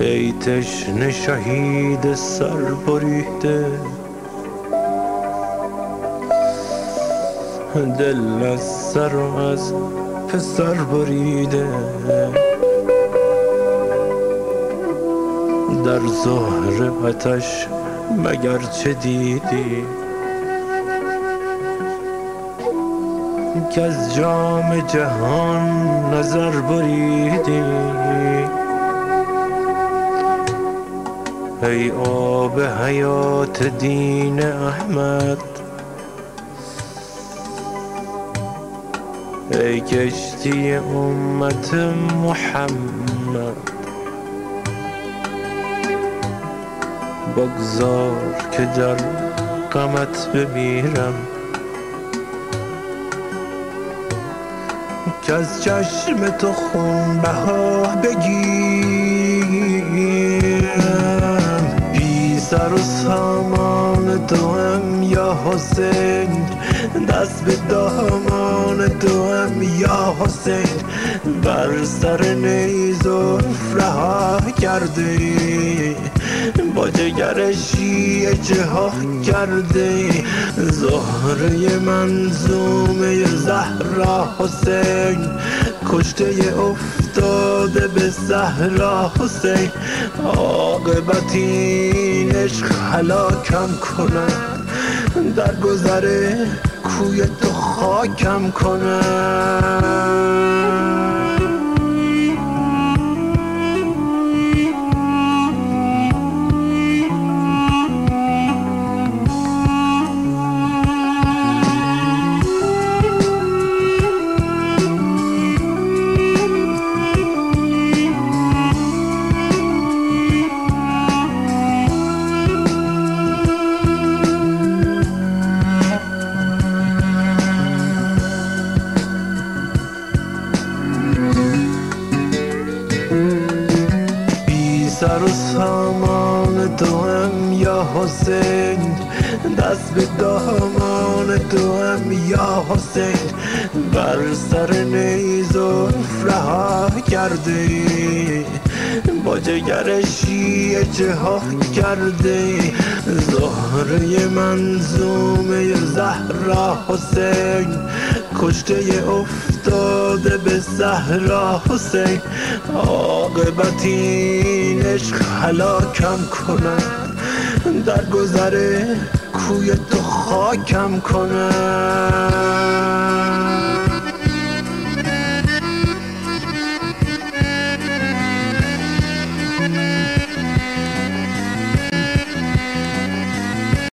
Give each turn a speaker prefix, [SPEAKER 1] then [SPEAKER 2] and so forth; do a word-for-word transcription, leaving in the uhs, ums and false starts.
[SPEAKER 1] ای تشنه شهید سر بریده، دل از سر و از پسر بریده. در زهر آتش مگر چه دیدی که از جام جهان نظر بریدی؟ ای آب حیات دین احمد، ای کشتی امت محمد، بگذار که در غمت بمیرم، که از چشم تو خون بها بگیرم. بی سر و سامان تو هم یا حسین، دست به دامان تو هم یا حسین. بر سر نیزف رها کرده، با جگر شیعه جهاد کرده. زهره منظومه زهرا حسین، کشته افتاده به صحرا حسین. عاقبت این عشق هلاکم کند، در گذر کوی تو خاکم کند. سر و سامان تو هم یا حسین، دست به دامان تو هم یا حسین. بر سر نیزف رها کرده، با جگر شیعه جهاد کرده. زهره منظومه زهرا حسین، کشته افتاده به صحرا حسین. عاقبت این عشق هلاکم کند، در گذر کوی تو خاکم کند.